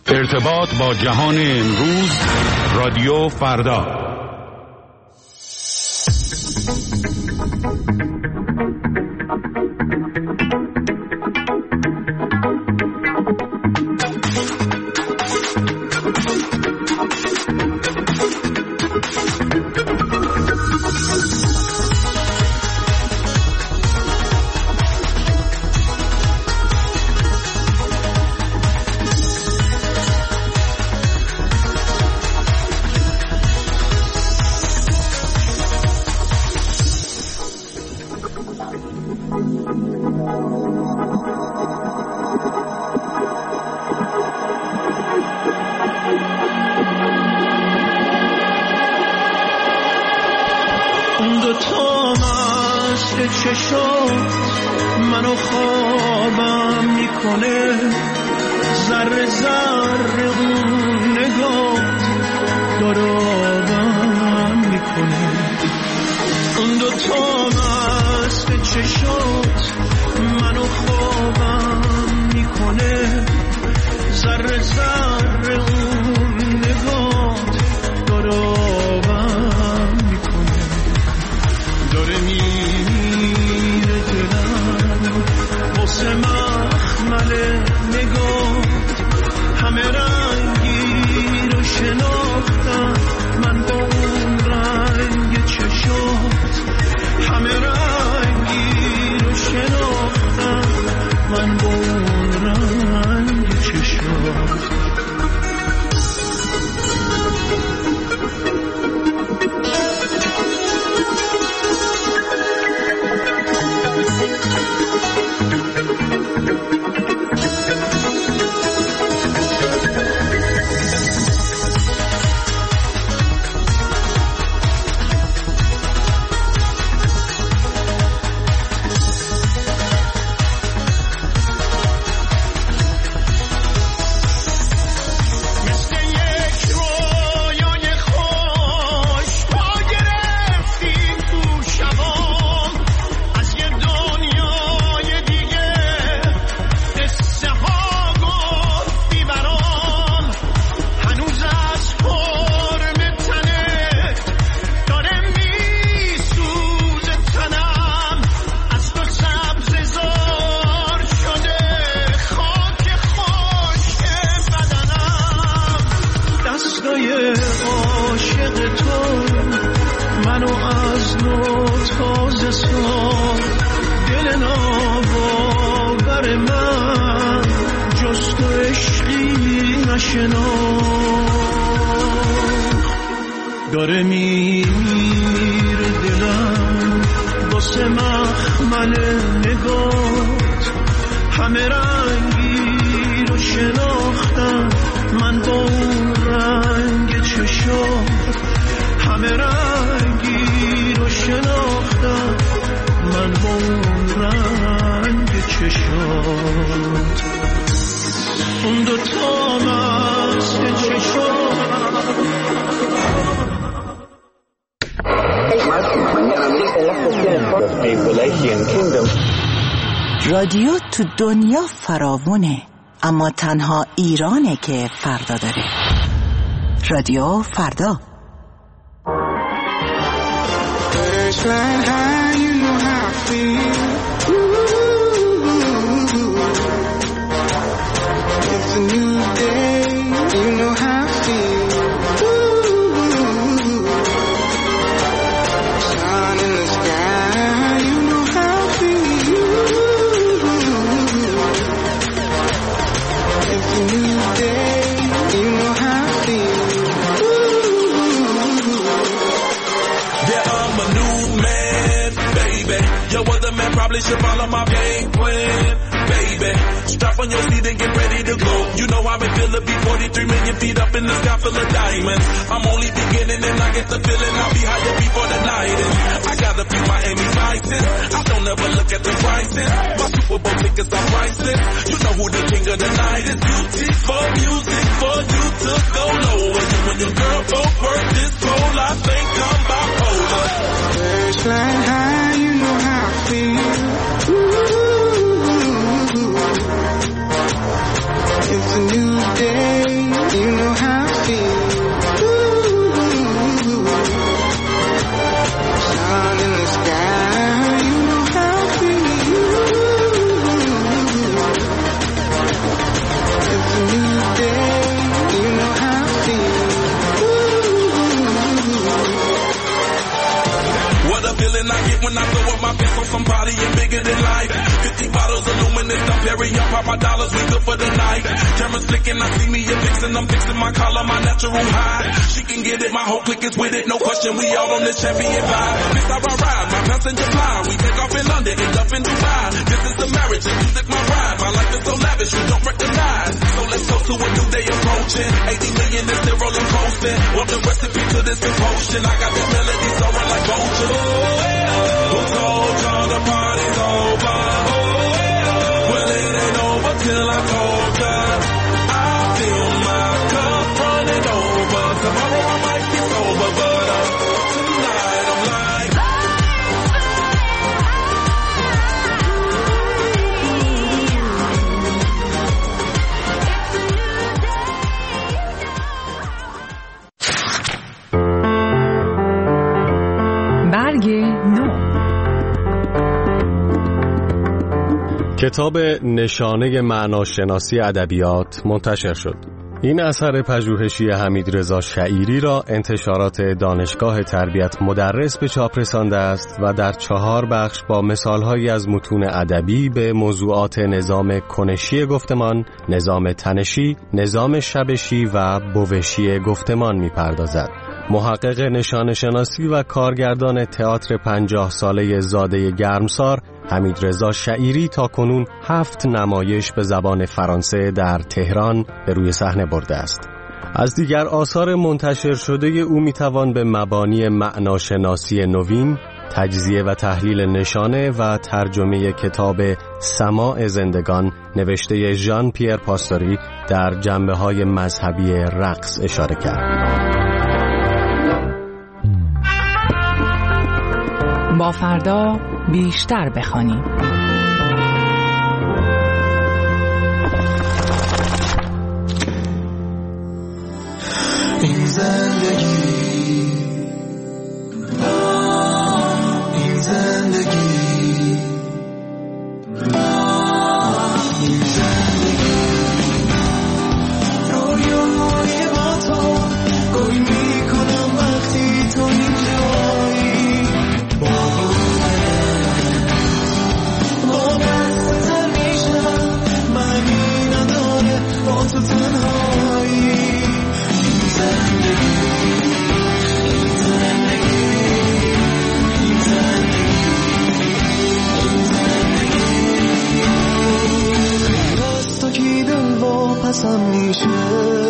ارتباط با جهان امروز، رادیو فردا. داره میره دلم واسه مخمل نگات، همه رنگی رو شناختم من با اون رنگ چشات، همه رنگی رو شناختم من با اون رنگ چشات. اون دوتا مست چشات رادیو تو دنیا فراوونه، اما تنها ایرانه که فردا داره. رادیو فردا. Probably should follow my game plan, baby. Strap on your seat and get ready to go. You know how it feel to be 43 million feet up in the sky full of diamonds. I'm only beginning and I get the feeling I'll be higher before the night is. I got a few Miami vices. I don't ever look at the prices. My Super Bowl tickets are priceless. You know who the king of the night is. Beautiful music for you to go lower. You and your girl both work this role. I think I'm bipolar. First flying high, you know how I feel. Ooh, it's a new day. I'm partying bigger than life. 50 bottles of luminous, I'm Perry, I'm pop my dollars, we good for the night. Camera slicking, I see me a fixin', I'm fixing my collar, my natural high. She can get it, my whole clique is with it, no question, we all on this champion vibe. This how I ride, my passenger fly. We take off in London, end up in Dubai. This is the marriage, and music my ride. My life is so lavish, you don't recognize. So let's go to a new day approaching. 80 million is still rolling coasting. Want the recipe to this potion? I got this melody soaring like vultures. Who told y'all the party's over? Well, it ain't over till I told ya. I feel my cup running over. Tomorrow I might be sober, but tonight I'm like برگ نو. کتاب نشانه معناشناسی ادبیات منتشر شد. این اثر پژوهشی حمیدرضا شعیری را انتشارات دانشگاه تربیت مدرس به چاپ رسانده است و در 4 بخش با مثالهایی از متون ادبی به موضوعات نظام کنشی گفتمان، نظام تنشی، نظام شبشی و بوشی گفتمان می‌پردازد. محقق نشانه‌شناسی و کارگردان تئاتر 50 ساله زاده گرمسار حمیدرضا شعیری تاکنون 7 نمایش به زبان فرانسه در تهران به روی صحنه برده است. از دیگر آثار منتشر شده او میتوان به مبانی معناشناسی نوین، تجزیه و تحلیل نشانه و ترجمه کتاب سماع زندگان نوشته ژان پیر پاستوری در جنبه‌های مذهبی رقص اشاره کرد. با فردا بیشتر بخوانیم. این زندگی، این زندگی، این زندگی، رویای با تو گل میکنم وقتی تو اینجایی. تو تنهایی. این زندگی، این زندگی، این زندگی، این زندگی. از تو کی دل واپسم میشه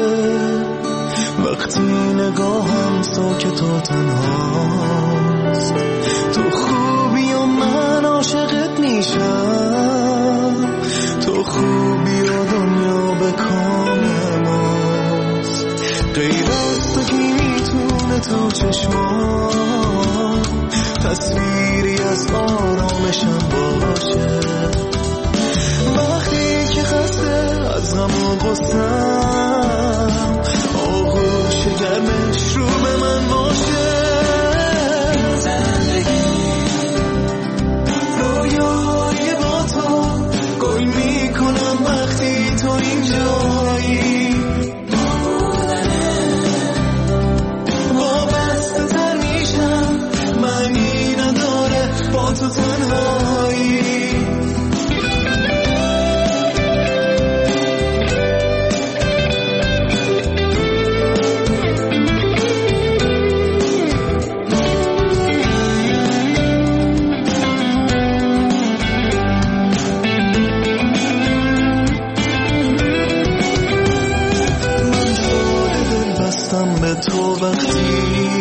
وقتی نگاهم ساکت و تنهاست. تو خوبی و من عاشقت میشم، تو خوبی و دنیا به کام ماست. غیر از تو کی میتونه تو چشمان تصویری از آرامشم باشه. وقتی که خسته از غم و غصه‌ام آغوش گرمش رو به من باشه. زندگی رویای با تو گل میکنم وقتی تو اینجایی. وابسته تر میشم، معنی نداره با تو تنهایی. به تو وقتی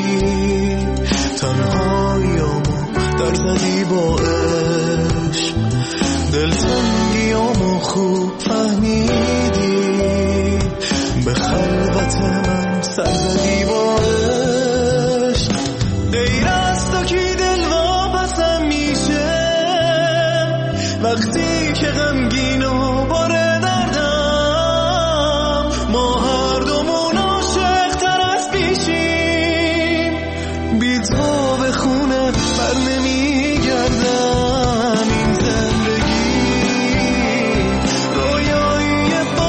تنهاییامو در زدی با عشق، دلتنگیامو خوب فهمیدی، به خلوت من سر زدی با عشق. غیر از تو کی دل واپسم میشه وقتی که غمگین و باره دردم. ما هر دومون عاشق تر از پیشیم، بی تو به خونه بر نمیگردم. این زندگی رویایی با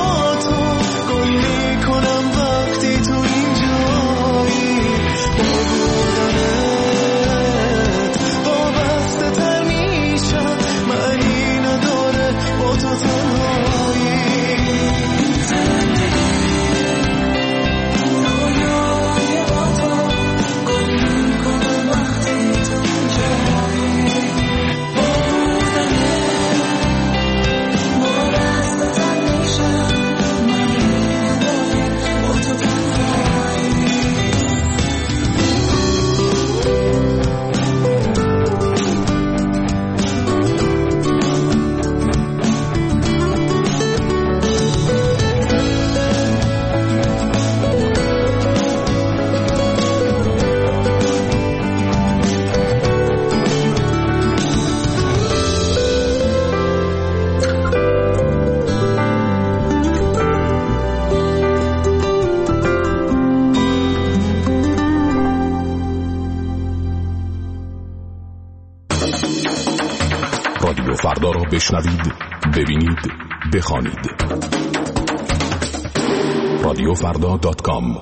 بشنوید، ببینید، بخوانید. رادیوفردا.com.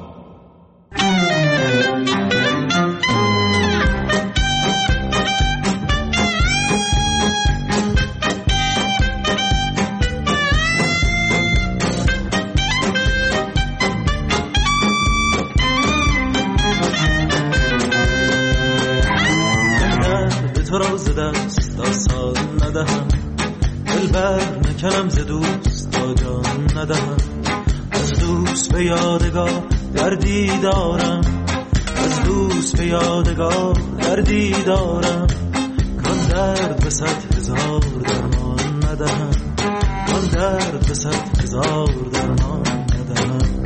نکنم ز دوست تا جان ندهم، از دوست به یادگار دردی دارم، از دوست به یادگار دردی دارم، کان درد به 100,000 درمان ندهم، کان درد به 100,000 درمان ندهم.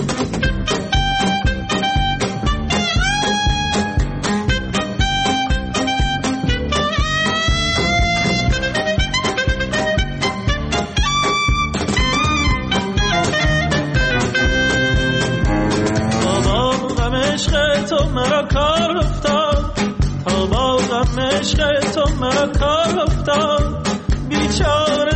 عشق تو مرا کار افتاد، بیچاره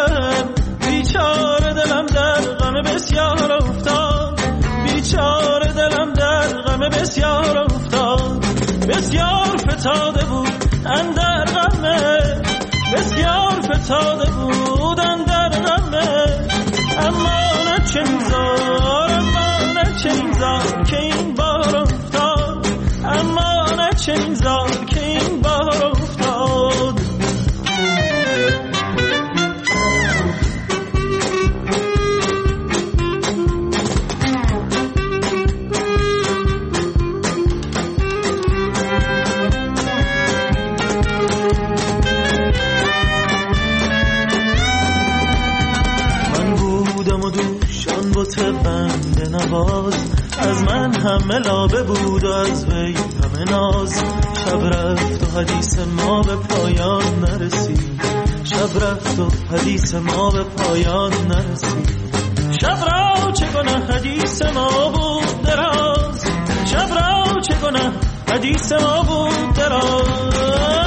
دلم در غم بسیار افتاد، بیچاره دلم در غم بسیار افتاد، بسیار فتاده بود اندر غمه، بسیار فتاده بود اندر غمه، اما نه چنین زار که این بار افتاد، اما نه چنین زار که این بار افتاد. من بودم و دوشان بت بنده نواز، از من همه لابه بود و از وی همه ناز، شب رفت و حدیث ما به پایان نرسید، شب رفت و حدیث ما به پایان نرسید، شب را چگونه حدیث ما بود دراز، شب را چگونه حدیث ما بود دراز.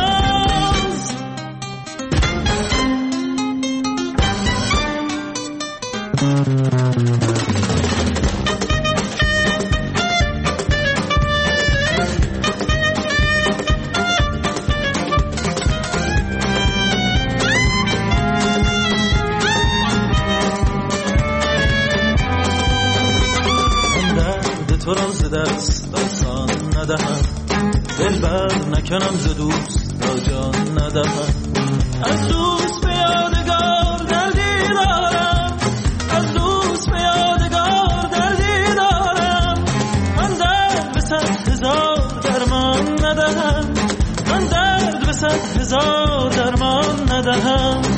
تو را ز دست دستان ندهم، دلبر نکنم ز دوست تا جان ندهم، از دوست به یادگار دردی دارم، از دوست به یادگار دردی دارم، من درد به 100,000 درمان ندهم، من درد به 100,000 درمان ندهم.